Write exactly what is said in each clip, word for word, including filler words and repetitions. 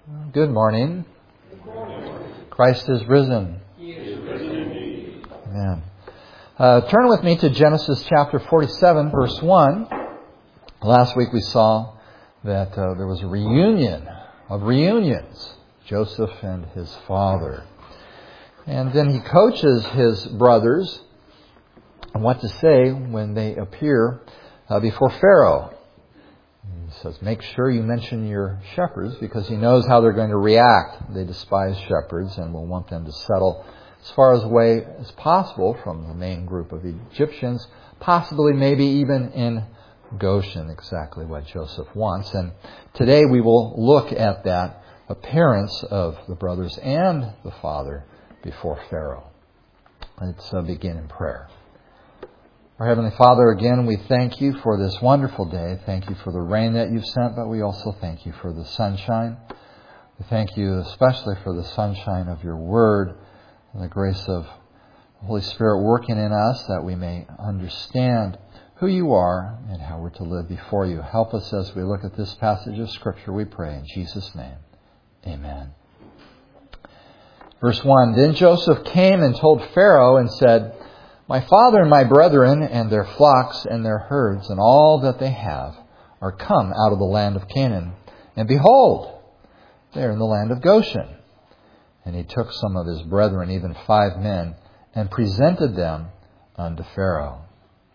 Good morning. Good morning. Christ is risen. He is risen indeed. Amen. Uh, turn with me to Genesis chapter forty-seven, verse one. Last week we saw that uh, there was a reunion of reunions, Joseph and his father. And then he coaches his brothers on what to say when they appear uh, before Pharaoh. He says, make sure you mention your shepherds, because he knows how they're going to react. They despise shepherds and will want them to settle as far as away as possible from the main group of Egyptians, possibly maybe even in Goshen, exactly what Joseph wants. And today we will look at that appearance of the brothers and the father before Pharaoh. Let's uh, begin in prayer. Our Heavenly Father, again, we thank you for this wonderful day. Thank you for the rain that you've sent, but we also thank you for the sunshine. We thank you especially for the sunshine of your word and the grace of the Holy Spirit working in us that we may understand who you are and how we're to live before you. Help us as we look at this passage of Scripture, we pray in Jesus' name. Amen. Verse one, Then Joseph came and told Pharaoh and said, My father and my brethren and their flocks and their herds and all that they have are come out of the land of Canaan. And behold, they are in the land of Goshen. And he took some of his brethren, even five men, and presented them unto Pharaoh.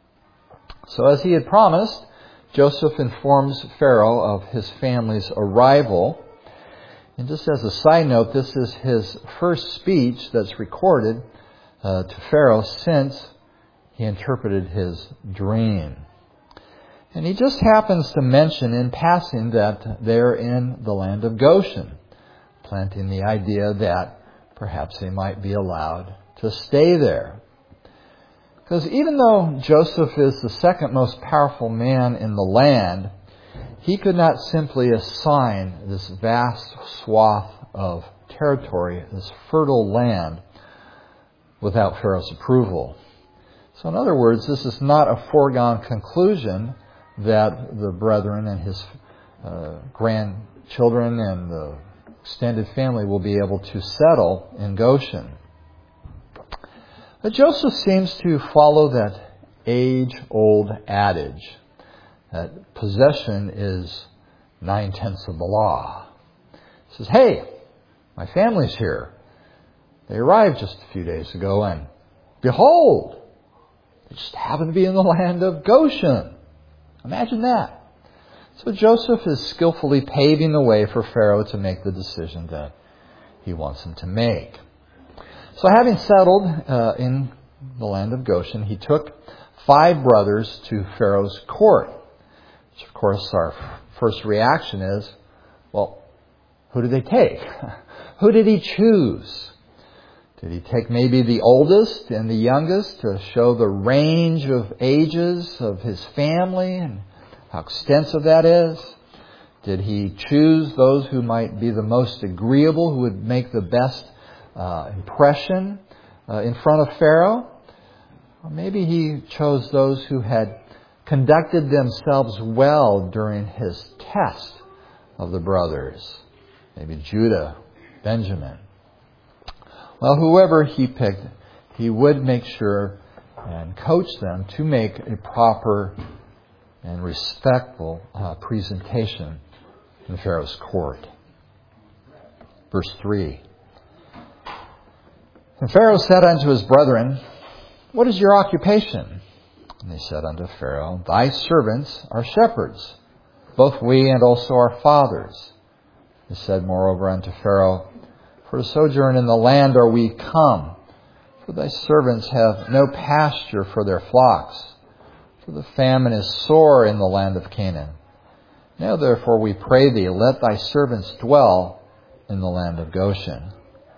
So as he had promised, Joseph informs Pharaoh of his family's arrival. And just as a side note, this is his first speech that's recorded Uh, to Pharaoh since he interpreted his dream. And he just happens to mention in passing that they're in the land of Goshen, planting the idea that perhaps they might be allowed to stay there. Because even though Joseph is the second most powerful man in the land, he could not simply assign this vast swath of territory, this fertile land, without Pharaoh's approval. So in other words, this is not a foregone conclusion that the brethren and his uh, grandchildren and the extended family will be able to settle in Goshen. But Joseph seems to follow that age-old adage that possession is nine-tenths of the law. He says, hey, my family's here. They arrived just a few days ago, and behold, they just happen to be in the land of Goshen. Imagine that. So Joseph is skillfully paving the way for Pharaoh to make the decision that he wants him to make. So having settled uh, in the land of Goshen, he took five brothers to Pharaoh's court. Which, of course, our first reaction is, well, who did they take? Who did he choose? Did he take maybe the oldest and the youngest to show the range of ages of his family and how extensive that is? Did he choose those who might be the most agreeable, who would make the best uh, impression uh, in front of Pharaoh? Or maybe he chose those who had conducted themselves well during his test of the brothers. Maybe Judah, Benjamin. Well, whoever he picked, he would make sure and coach them to make a proper and respectful uh, presentation in Pharaoh's court. Verse three. And Pharaoh said unto his brethren, What is your occupation? And they said unto Pharaoh, Thy servants are shepherds, both we and also our fathers. They said moreover unto Pharaoh, For to sojourn in the land are we come, for thy servants have no pasture for their flocks, for the famine is sore in the land of Canaan. Now therefore we pray thee, let thy servants dwell in the land of Goshen.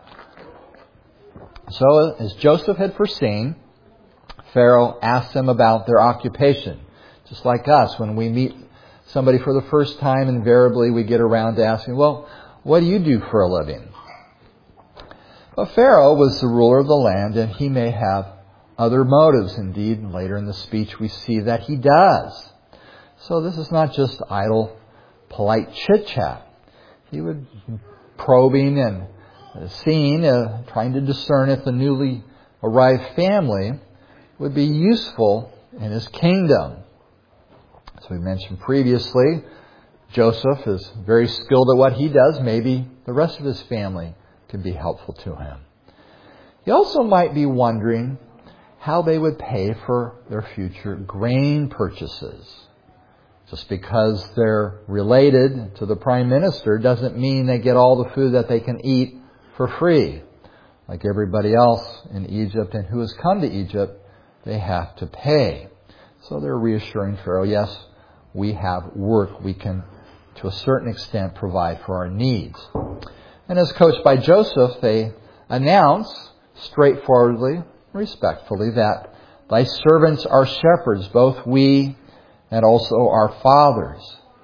So as Joseph had foreseen, Pharaoh asked them about their occupation. Just like us, when we meet somebody for the first time, invariably we get around to asking, well, what do you do for a living? But Pharaoh was the ruler of the land, and he may have other motives. Indeed, later in the speech we see that he does. So this is not just idle, polite chit-chat. he would probing and seeing, uh, trying to discern if the newly arrived family would be useful in his kingdom. As we mentioned previously, Joseph is very skilled at what he does. Maybe the rest of his family can be helpful to him. He also might be wondering how they would pay for their future grain purchases. Just because they're related to the prime minister doesn't mean they get all the food that they can eat for free. Like everybody else in Egypt and who has come to Egypt, they have to pay. So they're reassuring Pharaoh, yes, we have work. We can, to a certain extent, provide for our needs. And as coached by Joseph, they announce straightforwardly, respectfully, that thy servants are shepherds, both we and also our fathers.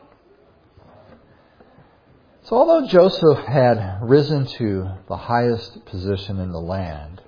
So although Joseph had risen to the highest position in the land,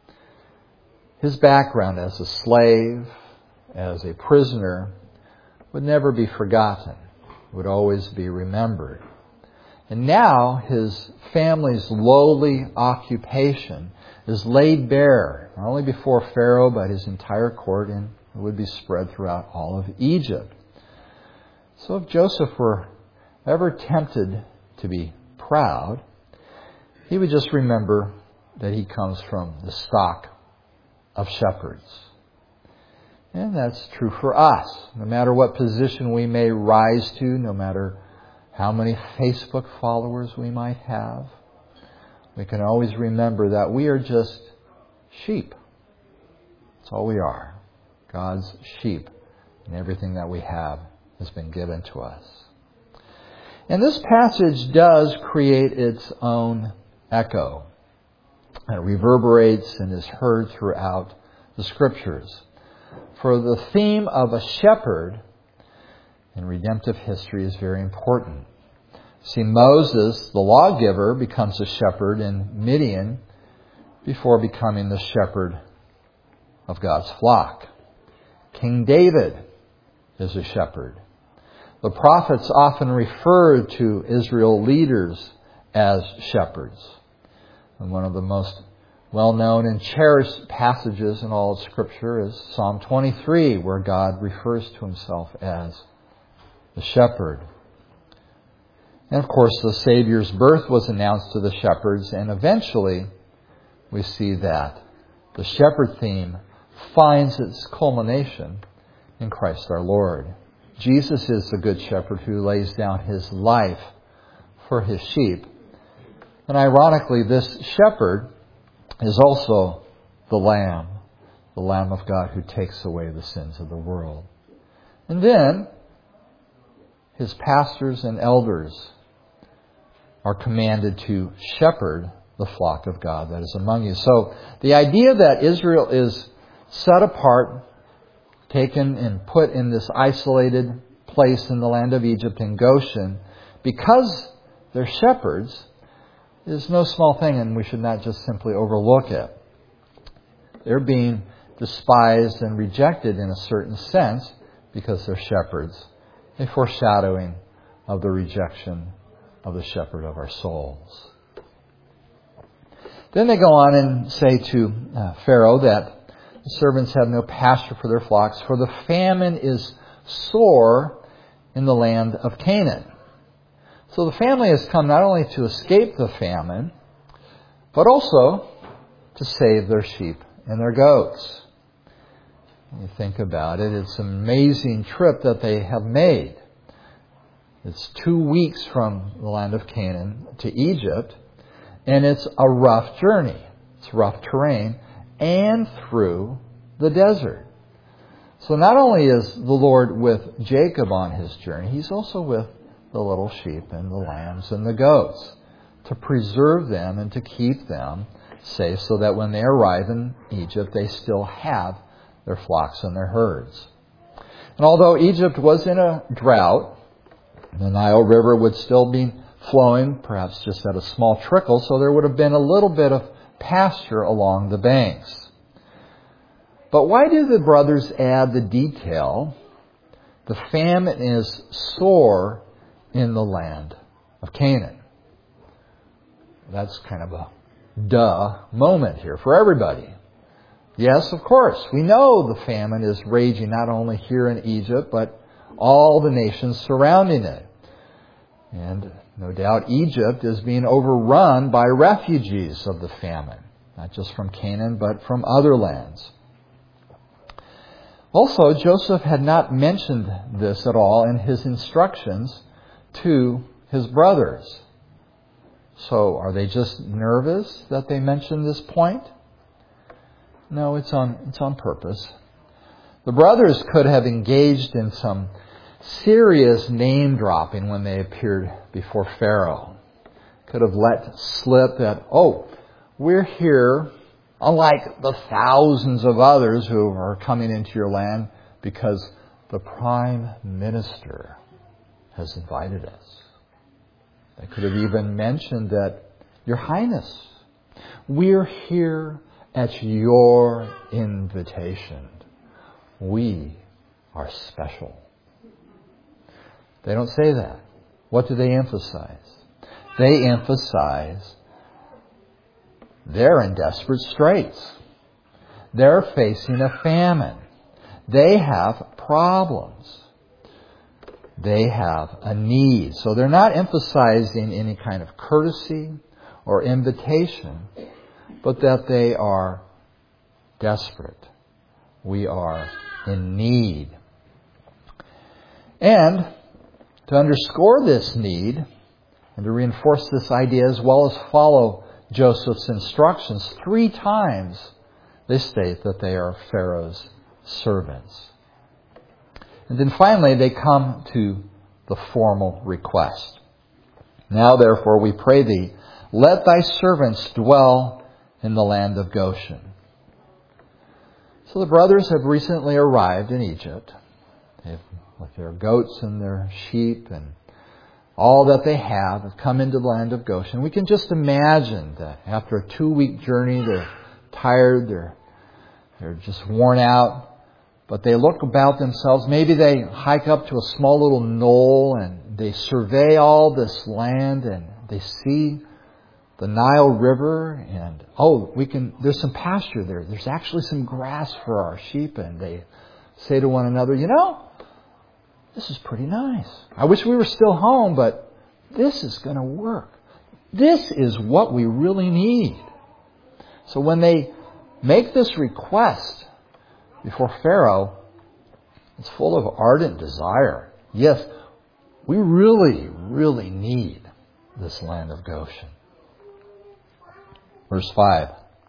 his background as a slave, as a prisoner, would never be forgotten, would always be remembered. And now his family's lowly occupation is laid bare, not only before Pharaoh, but his entire court, and it would be spread throughout all of Egypt. So if Joseph were ever tempted to be proud, he would just remember that he comes from the stock of shepherds. And that's true for us. No matter what position we may rise to, no matter how many Facebook followers we might have, we can always remember that we are just sheep. That's all we are. God's sheep. And everything that we have has been given to us. And this passage does create its own echo. It reverberates and is heard throughout the Scriptures. For the theme of a shepherd in redemptive history is very important. See, Moses, the lawgiver, becomes a shepherd in Midian before becoming the shepherd of God's flock. King David is a shepherd. The prophets often refer to Israel leaders as shepherds. And one of the most well-known and cherished passages in all of Scripture is Psalm twenty-three, where God refers to himself as the shepherd. And of course, the Savior's birth was announced to the shepherds, and eventually we see that the shepherd theme finds its culmination in Christ our Lord. Jesus is the good shepherd who lays down his life for his sheep. And ironically, this shepherd is also the Lamb, the Lamb of God who takes away the sins of the world. And then his pastors and elders are commanded to shepherd the flock of God that is among you. So the idea that Israel is set apart, taken and put in this isolated place in the land of Egypt in Goshen because they're shepherds is no small thing, and we should not just simply overlook it. They're being despised and rejected in a certain sense because they're shepherds, a foreshadowing of the rejection of the shepherd of our souls. Then they go on and say to uh, Pharaoh that the servants have no pasture for their flocks, for the famine is sore in the land of Canaan. So the family has come not only to escape the famine, but also to save their sheep and their goats. When you think about it, it's an amazing trip that they have made. It's two weeks from the land of Canaan to Egypt, and it's a rough journey. It's rough terrain, and through the desert. So not only is the Lord with Jacob on his journey, he's also with the little sheep and the lambs and the goats to preserve them and to keep them safe so that when they arrive in Egypt, they still have their flocks and their herds. And although Egypt was in a drought, the Nile River would still be flowing, perhaps just at a small trickle, so there would have been a little bit of pasture along the banks. But why do the brothers add the detail, the famine is sore in the land of Canaan? that's kind of a duh moment here for everybody. Yes, of course, we know the famine is raging not only here in Egypt, but all the nations surrounding it. And no doubt Egypt is being overrun by refugees of the famine, not just from Canaan, but from other lands. Also, Joseph had not mentioned this at all in his instructions to his brothers. So, are they just nervous that they mentioned this point? No, it's on, it's on purpose. The brothers could have engaged in some serious name dropping when they appeared before Pharaoh. Could have let slip that, oh, we're here, unlike the thousands of others who are coming into your land, because the Prime Minister has invited us. They could have even mentioned that, Your Highness, we're here at your invitation. We are special. They don't say that. What do they emphasize? They emphasize they're in desperate straits. They're facing a famine. They have problems. They have a need. So they're not emphasizing any kind of courtesy or invitation, but that they are desperate. We are in need. And to underscore this need and to reinforce this idea as well as follow Joseph's instructions, three times they state that they are Pharaoh's servants. And then finally they come to the formal request. Now therefore we pray thee, let thy servants dwell in the land of Goshen. So the brothers have recently arrived in Egypt. They've, with their goats and their sheep and all that they have, have come into the land of Goshen. We can just imagine that after a two-week journey, they're tired, they're, they're just worn out. But they look about themselves. Maybe they hike up to a small little knoll and they survey all this land and they see the Nile River, and oh, we can. There's some pasture there. There's actually some grass for our sheep, and they say to one another, you know, this is pretty nice. I wish we were still home, but this is going to work. This is what we really need. So when they make this request before Pharaoh, it's full of ardent desire. Yes, we really, really need this land of Goshen. Verse five.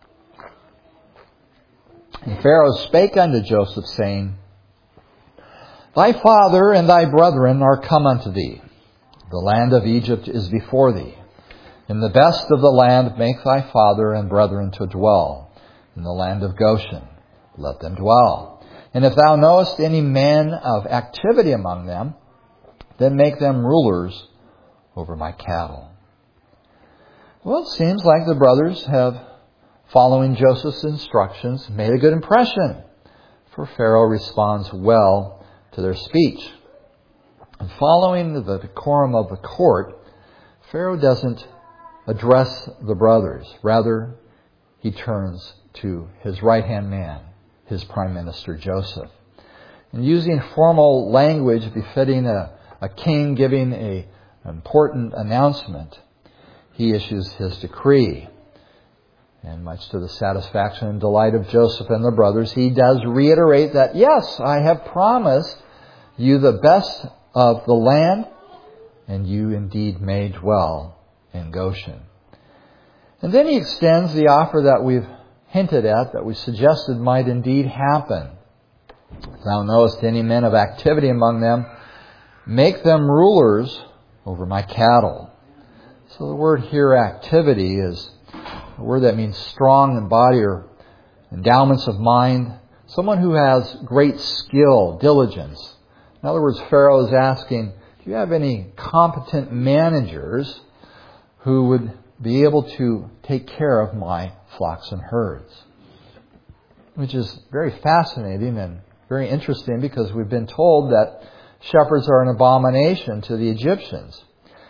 And Pharaoh spake unto Joseph, saying, Thy father and thy brethren are come unto thee. The land of Egypt is before thee. In the best of the land make thy father and brethren to dwell. In the land of Goshen, let them dwell. And if thou knowest any men of activity among them, then make them rulers over my cattle. Well, it seems like the brothers have, following Joseph's instructions, made a good impression. For Pharaoh responds well to their speech. And following the decorum of the court, Pharaoh doesn't address the brothers. Rather, he turns to his right-hand man, his prime minister Joseph. And using formal language befitting a, a king giving a, an important announcement, he issues his decree. And much to the satisfaction and delight of Joseph and the brothers, he does reiterate that, yes, I have promised you the best of the land, and you indeed may dwell in Goshen. And then he extends the offer that we've hinted at, that we suggested might indeed happen. If thou knowest any men of activity among them, make them rulers over my cattle. So the word here, activity, is a word that means strong in body or endowments of mind. Someone who has great skill, diligence. In other words, Pharaoh is asking, do you have any competent managers who would be able to take care of my flocks and herds? Which is very fascinating and very interesting, because we've been told that shepherds are an abomination to the Egyptians.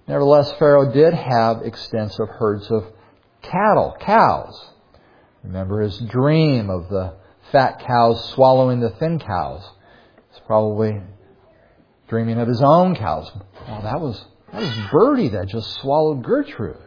Nevertheless, Pharaoh did have extensive herds of cattle, cows. Remember his dream of the fat cows swallowing the thin cows. He's probably dreaming of his own cows. Well, that was that was Birdie that just swallowed Gertrude.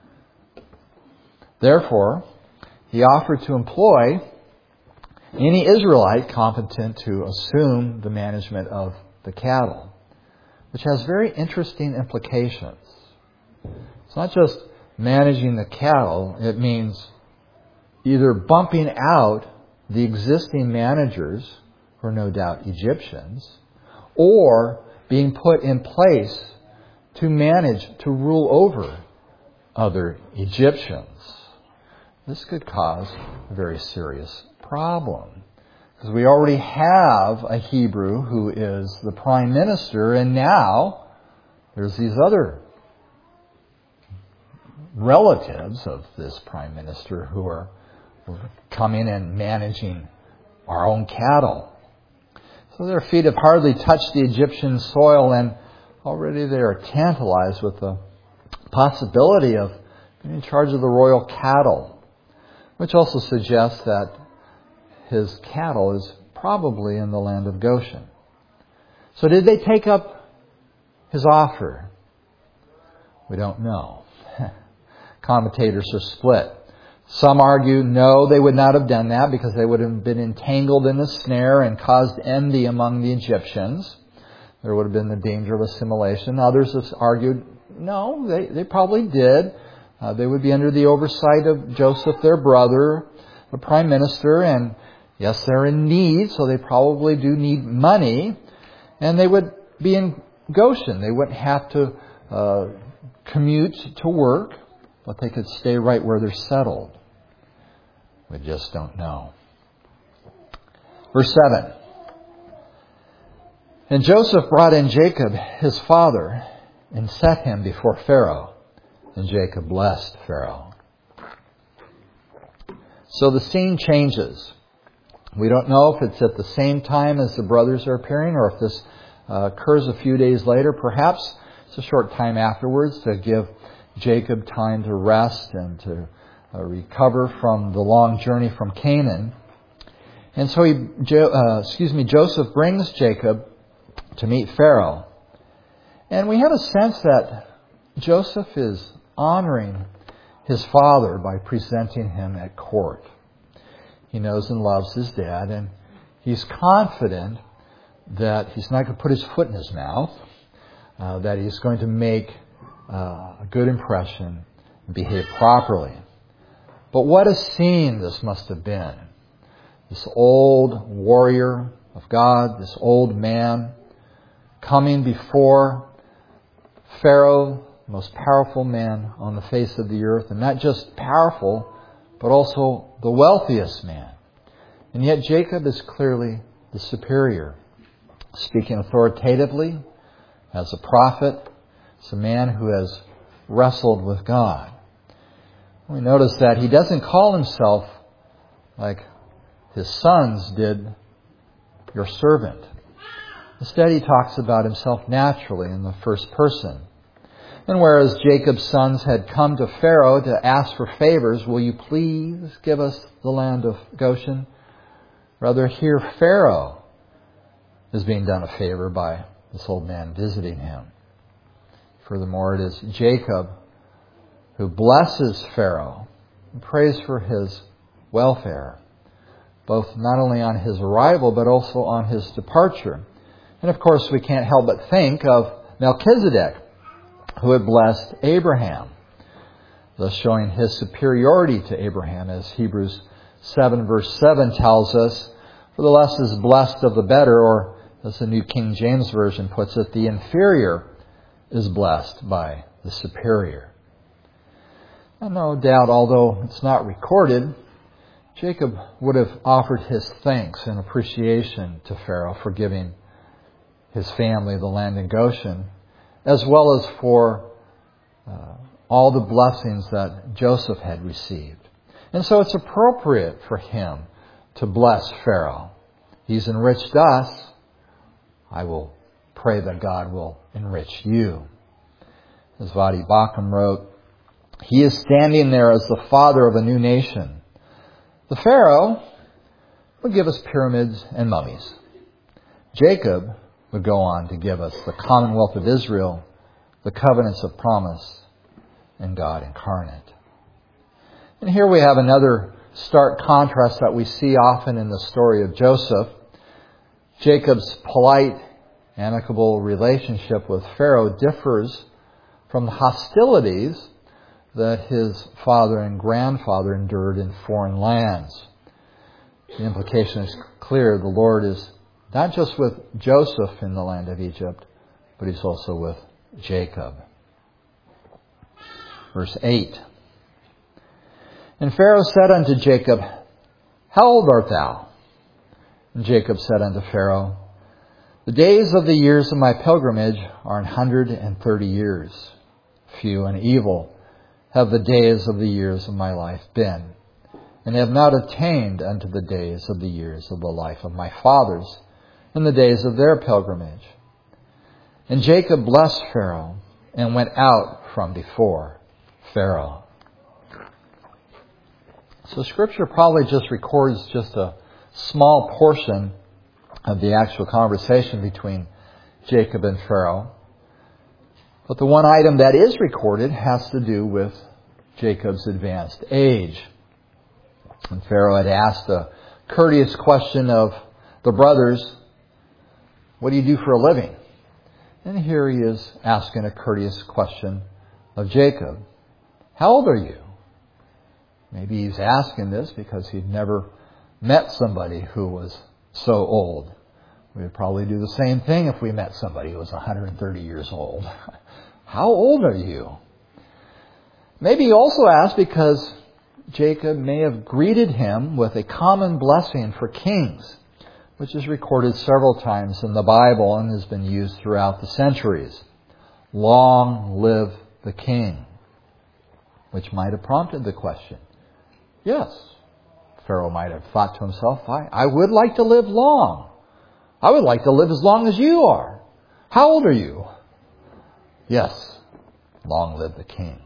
Therefore, he offered to employ any Israelite competent to assume the management of the cattle, which has very interesting implications. It's not just managing the cattle. It means either bumping out the existing managers, who are no doubt Egyptians, or being put in place to manage, to rule over other Egyptians. This could cause a very serious problem. Because we already have a Hebrew who is the prime minister, and now there's these other relatives of this prime minister who are coming and managing our own cattle. So their feet have hardly touched the Egyptian soil, and already they are tantalized with the possibility of being in charge of the royal cattle, which also suggests that his cattle is probably in the land of Goshen. So did they take up his offer? We don't know. Commentators are split. Some argue, no, they would not have done that because they would have been entangled in the snare and caused envy among the Egyptians. There would have been the danger of assimilation. Others have argued, no, they, they probably did. Uh, they would be under the oversight of Joseph, their brother, the prime minister, and yes, they're in need, so they probably do need money. And they would be in Goshen. They wouldn't have to uh, commute to work, but they could stay right where they're settled. We just don't know. Verse seven. And Joseph brought in Jacob, his father, and set him before Pharaoh. And Jacob blessed Pharaoh. So the scene changes. We don't know if it's at the same time as the brothers are appearing, or if this uh, occurs a few days later. Perhaps it's a short time afterwards to give Jacob time to rest and to uh, recover from the long journey from Canaan. And so he, jo- uh, excuse me, Joseph brings Jacob to meet Pharaoh. And we have a sense that Joseph is honoring his father by presenting him at court. He knows and loves his dad, and he's confident that he's not going to put his foot in his mouth, uh, that he's going to make uh, a good impression and behave properly. But what a scene this must have been. This old warrior of God, this old man, coming before Pharaoh, the most powerful man on the face of the earth, and not just powerful, but also the wealthiest man. And yet Jacob is clearly the superior, speaking authoritatively as a prophet, as a man who has wrestled with God. We notice that he doesn't call himself like his sons did, your servant. Instead, he talks about himself naturally in the first person. And whereas Jacob's sons had come to Pharaoh to ask for favors, will you please give us the land of Goshen? Rather, here Pharaoh is being done a favor by this old man visiting him. Furthermore, it is Jacob who blesses Pharaoh and prays for his welfare, both not only on his arrival, but also on his departure. And of course, we can't help but think of Melchizedek, who had blessed Abraham, thus showing his superiority to Abraham, as Hebrews seven verse seven tells us, for the less is blessed of the better, or as the New King James Version puts it, the inferior is blessed by the superior. And no doubt, although it's not recorded, Jacob would have offered his thanks and appreciation to Pharaoh for giving his family the land in Goshen, as well as for uh, all the blessings that Joseph had received. And so it's appropriate for him to bless Pharaoh. He's enriched us. I will pray that God will enrich you. As Vadi Bakum wrote, he is standing there as the father of a new nation. The Pharaoh would give us pyramids and mummies. Jacob would go on to give us the commonwealth of Israel, the covenants of promise, and God incarnate. And here we have another stark contrast that we see often in the story of Joseph. Jacob's polite, amicable relationship with Pharaoh differs from the hostilities that his father and grandfather endured in foreign lands. The implication is clear. The Lord is not just with Joseph in the land of Egypt, but He's also with Jacob. Verse eight. And Pharaoh said unto Jacob, how old art thou? And Jacob said unto Pharaoh, the days of the years of my pilgrimage are an hundred and thirty years. Few and evil have the days of the years of my life been, and have not attained unto the days of the years of the life of my fathers, in the days of their pilgrimage. And Jacob blessed Pharaoh, and went out from before Pharaoh. So Scripture probably just records just a small portion of the actual conversation between Jacob and Pharaoh. But the one item that is recorded has to do with Jacob's advanced age. And Pharaoh had asked a courteous question of the brothers, what do you do for a living? And here he is asking a courteous question of Jacob. How old are you? Maybe he's asking this because he'd never met somebody who was so old. We would probably do the same thing if we met somebody who was one hundred thirty years old. How old are you? Maybe he also asked because Jacob may have greeted him with a common blessing for kings, which is recorded several times in the Bible and has been used throughout the centuries. Long live the king, which might have prompted the question. Yes, Pharaoh might have thought to himself, I, I would like to live long. I would like to live as long as you are. How old are you? Yes, long live the king.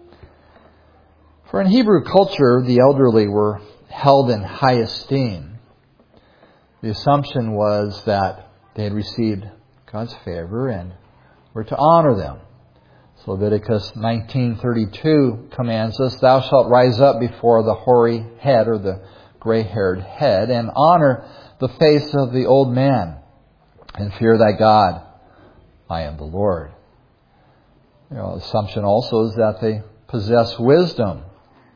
For in Hebrew culture, the elderly were held in high esteem. The assumption was that they had received God's favor and were to honor them. So Leviticus nineteen thirty-two commands us, thou shalt rise up before the hoary head or the gray-haired head and honor the face of the old man and fear thy God. I am the Lord. You know, assumption also is that they possess wisdom.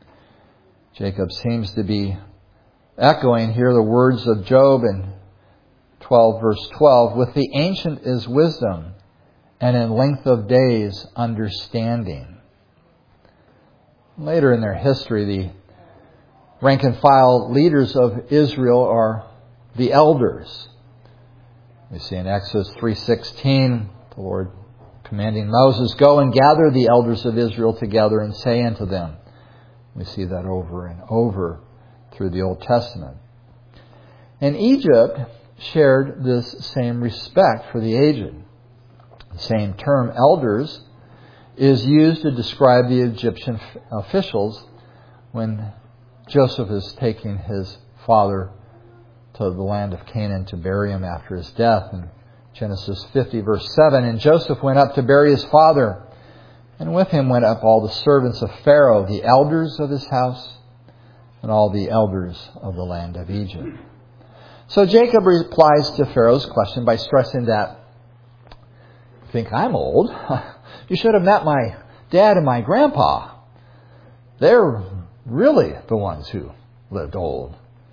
Jacob seems to be echoing here the words of Job in twelve verse twelve. With the ancient is wisdom, and in length of days understanding. Later in their history, the rank and file leaders of Israel are the elders. We see in Exodus three sixteen, the Lord commanding Moses, go and gather the elders of Israel together and say unto them. We see that over and over through the Old Testament. And Egypt shared this same respect for the aged. The same term, elders, is used to describe the Egyptian officials when Joseph is taking his father to the land of Canaan to bury him after his death. In Genesis fifty verse seven, and Joseph went up to bury his father, and with him went up all the servants of Pharaoh, the elders of his house, and all the elders of the land of Egypt. So Jacob replies to Pharaoh's question by stressing that, you think I'm old? You should have met my dad and my grandpa. They're really the ones who lived old.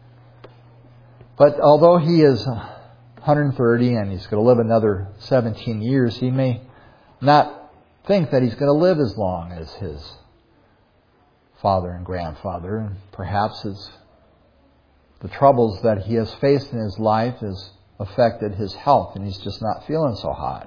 But although he is one hundred thirty and he's going to live another seventeen years, he may not think that he's going to live as long as his father and grandfather. And perhaps it's the troubles that he has faced in his life has affected his health and he's just not feeling so hot.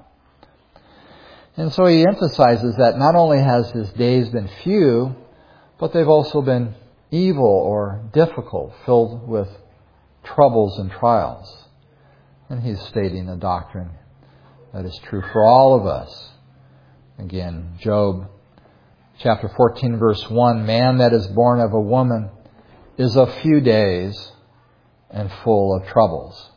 And so he emphasizes that not only has his days been few, but they've also been evil or difficult, filled with troubles and trials. And he's stating a doctrine that is true for all of us. Again, Job chapter fourteen, verse one, man that is born of a woman is of few days and full of troubles.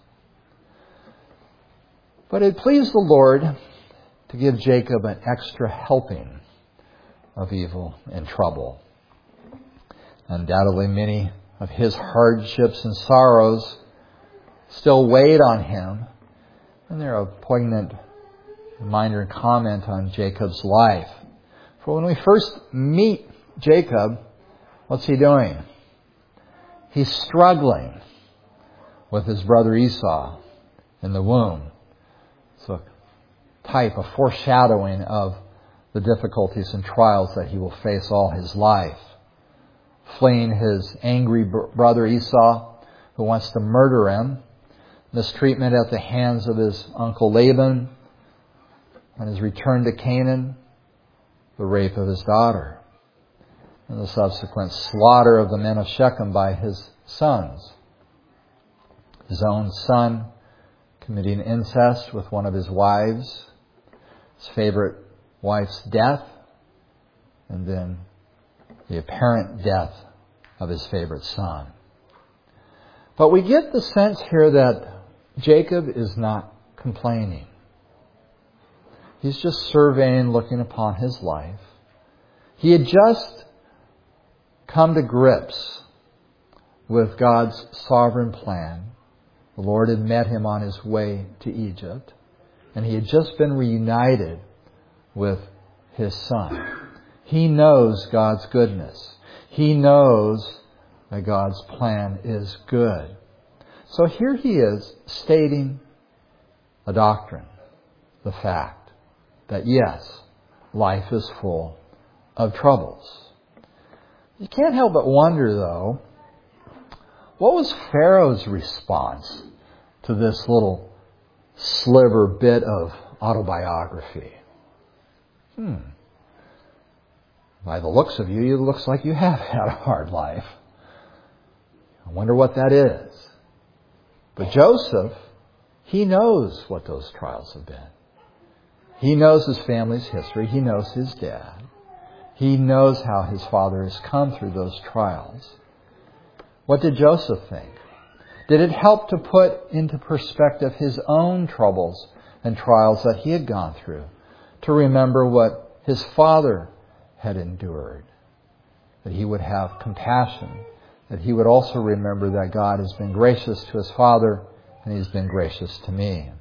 But it pleased the Lord to give Jacob an extra helping of evil and trouble. Undoubtedly, many of his hardships and sorrows still weighed on him, and they're a poignant reminder and comment on Jacob's life. For when we first meet Jacob, what's he doing? He's struggling with his brother Esau in the womb. It's a type, a foreshadowing of the difficulties and trials that he will face all his life. Fleeing his angry brother Esau, who wants to murder him, mistreatment at the hands of his uncle Laban, and his return to Canaan, the rape of his daughter, and the subsequent slaughter of the men of Shechem by his sons. His own son committing incest with one of his wives, his favorite wife's death, and then the apparent death of his favorite son. But we get the sense here that Jacob is not complaining. He's just surveying, looking upon his life. He had just come to grips with God's sovereign plan. The Lord had met him on his way to Egypt, and he had just been reunited with his son. He knows God's goodness. He knows that God's plan is good. So here he is stating a doctrine, the fact that yes, life is full of troubles. You can't help but wonder, though, what was Pharaoh's response to this little sliver bit of autobiography? Hmm. By the looks of you, it looks like you have had a hard life. I wonder what that is. But Joseph, he knows what those trials have been. He knows his family's history. He knows his dad. He knows how his father has come through those trials. What did Joseph think? Did it help to put into perspective his own troubles and trials that he had gone through? To remember what his father had endured? That he would have compassion. That he would also remember that God has been gracious to his father and he's been gracious to me.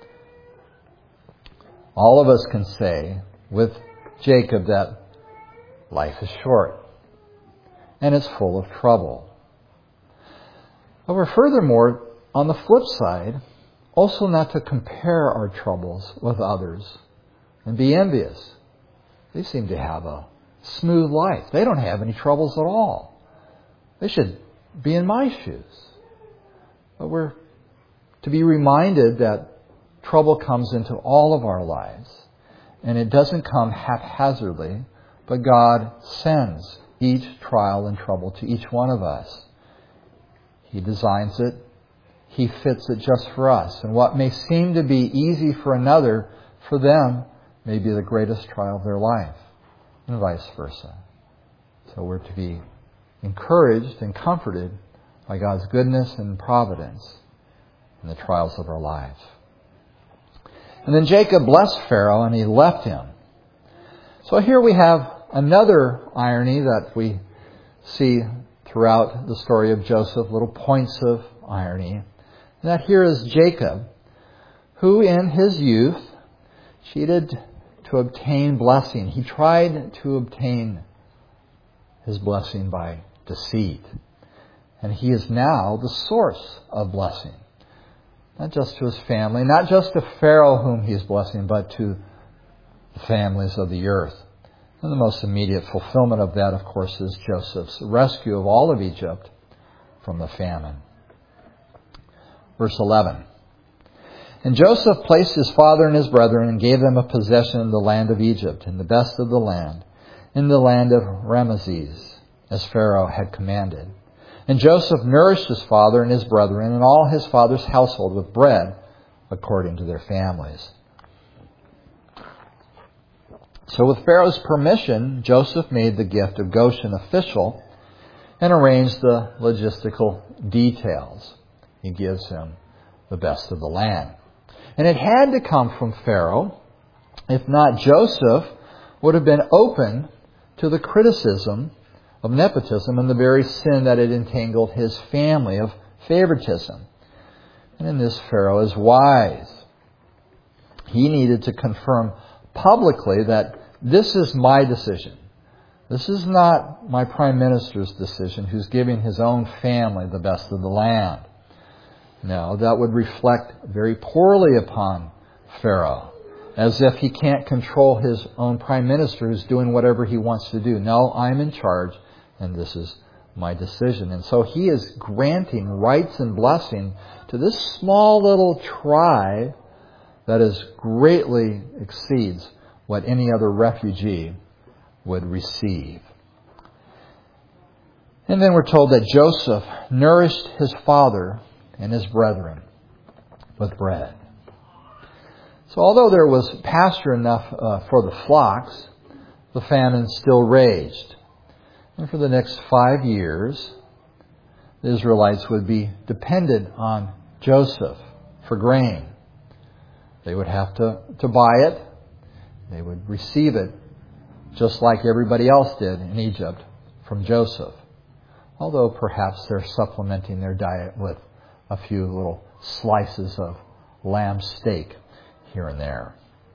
All of us can say with Jacob that life is short and it's full of trouble. However, furthermore, on the flip side, also not to compare our troubles with others and be envious. They seem to have a smooth life. They don't have any troubles at all. They should be in my shoes. But we're to be reminded that trouble comes into all of our lives. And it doesn't come haphazardly, but God sends each trial and trouble to each one of us. He designs it. He fits it just for us. And what may seem to be easy for another, for them, may be the greatest trial of their life, and vice versa. So we're to be encouraged and comforted by God's goodness and providence in the trials of our lives. And then Jacob blessed Pharaoh and he left him. So here we have another irony that we see throughout the story of Joseph, little points of irony. And that here is Jacob, who in his youth cheated to obtain blessing. He tried to obtain his blessing by deceit. And he is now the source of blessing. Not just to his family, not just to Pharaoh whom he is blessing, but to the families of the earth. And the most immediate fulfillment of that, of course, is Joseph's rescue of all of Egypt from the famine. Verse eleven. And Joseph placed his father and his brethren and gave them a possession in the land of Egypt, in the best of the land, in the land of Ramesses, as Pharaoh had commanded. And Joseph nourished his father and his brethren and all his father's household with bread according to their families. So with Pharaoh's permission, Joseph made the gift of Goshen official and arranged the logistical details. He gives him the best of the land. And it had to come from Pharaoh. If not, Joseph would have been open to the criticism of nepotism and the very sin that had entangled his family of favoritism. And in this, Pharaoh is wise. He needed to confirm publicly that this is my decision. This is not my prime minister's decision who's giving his own family the best of the land. No, that would reflect very poorly upon Pharaoh, as if he can't control his own prime minister who's doing whatever he wants to do. No, I'm in charge, and this is my decision. And so he is granting rights and blessing to this small little tribe that is greatly exceeds what any other refugee would receive. And then we're told that Joseph nourished his father and his brethren with bread. So although there was pasture enough uh, for the flocks, the famine still raged. And for the next five years, the Israelites would be dependent on Joseph for grain. They would have to, to buy it. They would receive it just like everybody else did in Egypt from Joseph. Although perhaps they're supplementing their diet with a few little slices of lamb steak here and there.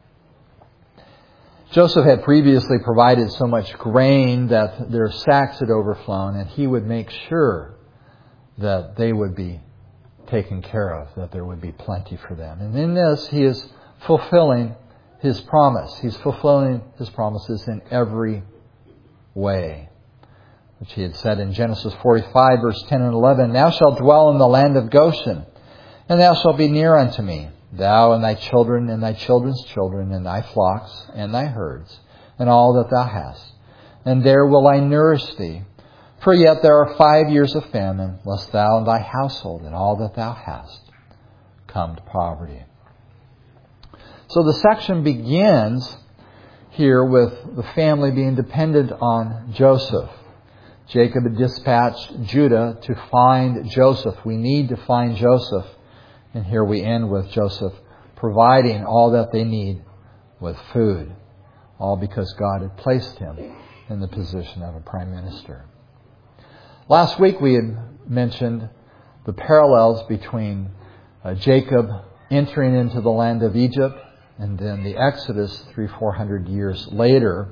Joseph had previously provided so much grain that their sacks had overflown, and he would make sure that they would be taken care of, that there would be plenty for them. And in this, he is fulfilling his promise. He's fulfilling his promises in every way, which he had said in Genesis forty-five, verse ten and eleven, Thou shalt dwell in the land of Goshen, and thou shalt be near unto me, thou and thy children and thy children's children, and thy flocks and thy herds, and all that thou hast. And there will I nourish thee. For yet there are five years of famine, lest thou and thy household and all that thou hast come to poverty. So the section begins here with the family being dependent on Joseph. Jacob had dispatched Judah to find Joseph. We need to find Joseph. And here we end with Joseph providing all that they need with food. All because God had placed him in the position of a prime minister. Last week we had mentioned the parallels between uh, Jacob entering into the land of Egypt and then the Exodus three, four hundred years later.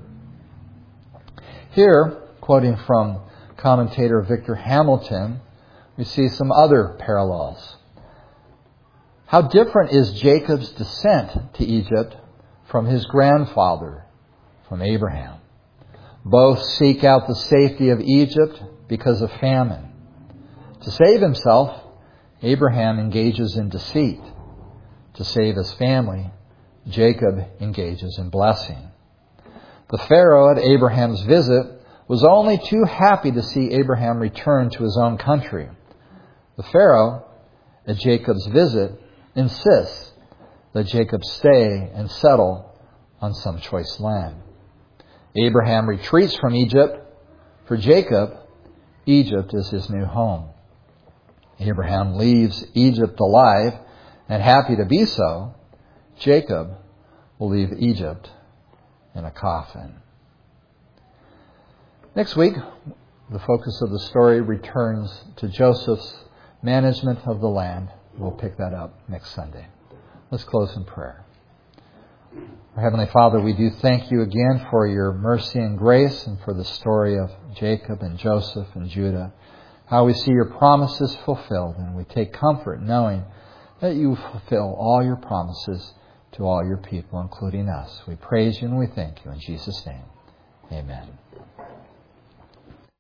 Here, quoting from commentator Victor Hamilton, we see some other parallels. How different is Jacob's descent to Egypt from his grandfather, from Abraham? Both seek out the safety of Egypt because of famine. To save himself, Abraham engages in deceit. To save his family, Jacob engages in blessing. The Pharaoh at Abraham's visit was only too happy to see Abraham return to his own country. The Pharaoh at Jacob's visit insists that Jacob stay and settle on some choice land. Abraham retreats from Egypt. For Jacob, Egypt is his new home. Abraham leaves Egypt alive and happy to be so. Jacob will leave Egypt in a coffin. Next week, the focus of the story returns to Joseph's management of the land. We'll pick that up next Sunday. Let's close in prayer. Our Heavenly Father, we do thank you again for your mercy and grace and for the story of Jacob and Joseph and Judah, how we see your promises fulfilled, and we take comfort knowing that you fulfill all your promises to all your people, including us. We praise you and we thank you in Jesus' name. Amen.